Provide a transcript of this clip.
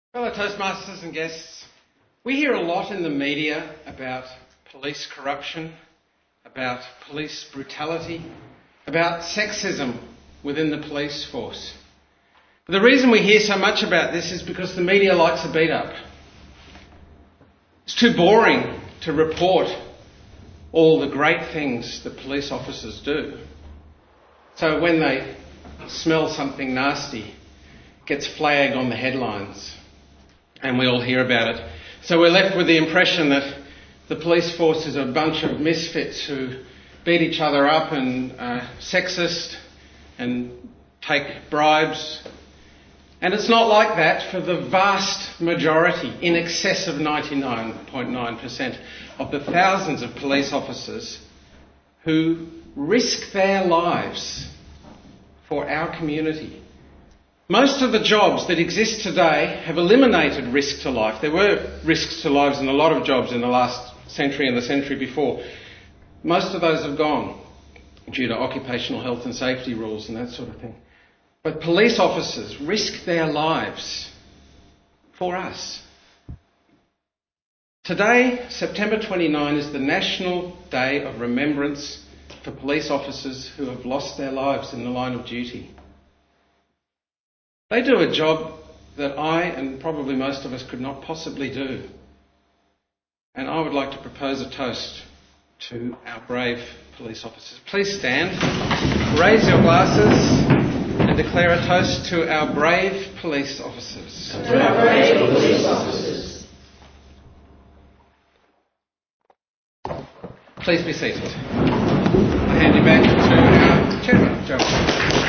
Fellow Toastmasters and guests, we hear a lot in the media about police corruption, about police brutality, about sexism within the police force. But the reason we hear so much about this is because the media likes a beat up. It's too boring to report all the great things that police officers do. So when they smell something nasty, it gets flagged on the headlines and we all hear about it. So we're left with the impression that the police force is a bunch of misfits who beat each other up and are sexist and take bribes. And it's not like that for the vast majority, in excess of 99.9% of the thousands of police officers who risk their lives for our community. Most of the jobs that exist today have eliminated risk to life. There were risks to lives in a lot of jobs in the last century and the century before. Most of those have gone due to occupational health and safety rules and that sort of thing. But police officers risk their lives for us. Today, September 29, is the National Day of Remembrance for police officers who have lost their lives in the line of duty. They do a job that I and probably most of us could not possibly do. And I would like to propose a toast to our brave police officers. Please stand, raise your glasses and declare a toast to our brave police officers. To our brave police officers. Please be seated. I hand you back to our chairman, Joe.